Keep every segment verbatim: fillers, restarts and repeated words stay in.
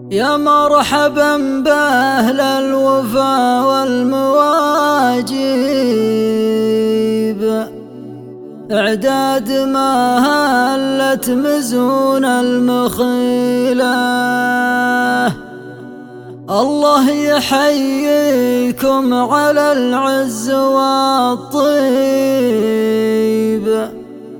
يا مرحبا بأهل الوفا والمواجيب، اعداد ما هلت مزون المخيلة. الله يحييكم على العز والطيب،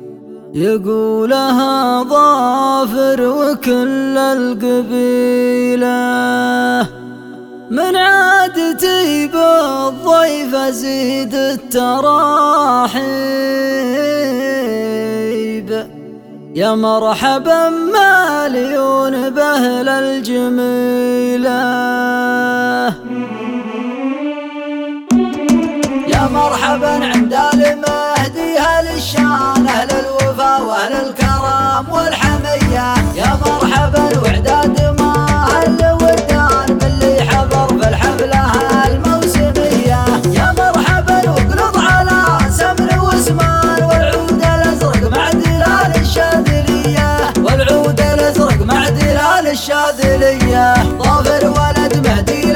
يقولها ظافر وكل القبيلة. من عادتي بالضيف أزيد التراحيب، يا مرحبا مليون بأهل الجميلة. يا مرحبا عند المهدي أهل الشان أهل الوفا وأهل الكرم والحمية. يا مرحبا وعداد ما أهل الودان باللي حضر في الحفلة الموسمية. يا مرحبا وقلط على سمر واسمان والعود الأزرق مع دلال الشاذلية، والعود الأزرق مع دلال الشاذلية. ظافر ولد مهدي